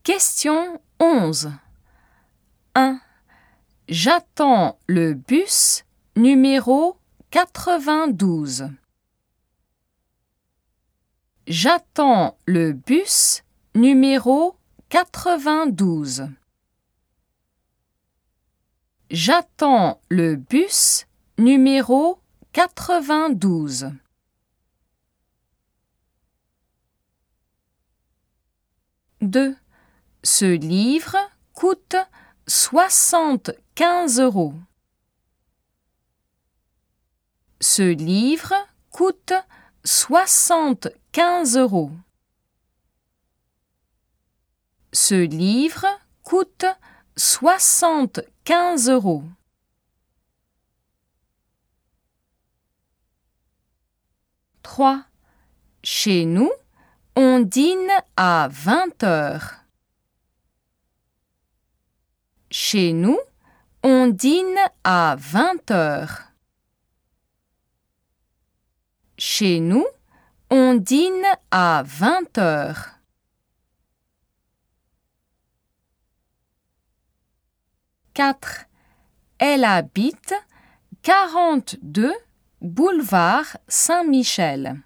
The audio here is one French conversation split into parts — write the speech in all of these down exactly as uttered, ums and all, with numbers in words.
Question onze. un. J'attends le bus numéro quatre-vingt-douze. J'attends le bus numéro quatre-vingt-douze. J'attends le bus numéro quatre-vingt-douze. deux. Ce livre coûte soixante-quinze euros. Ce livre coûte soixante-quinze euros. Ce livre coûte soixante-quinze euros. trois. Chez nous, on dîne à vingt heures. Chez nous, on dîne à vingt heures. Chez nous, on dîne à vingt heures. quatre. Elle habite quarante-deux boulevard Saint-Michel.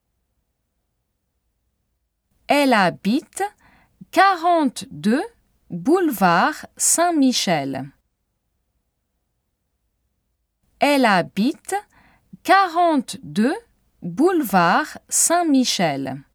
Elle habite quarante-deux boulevard Saint-Michel. Elle habite quarante-deux boulevard Saint-Michel.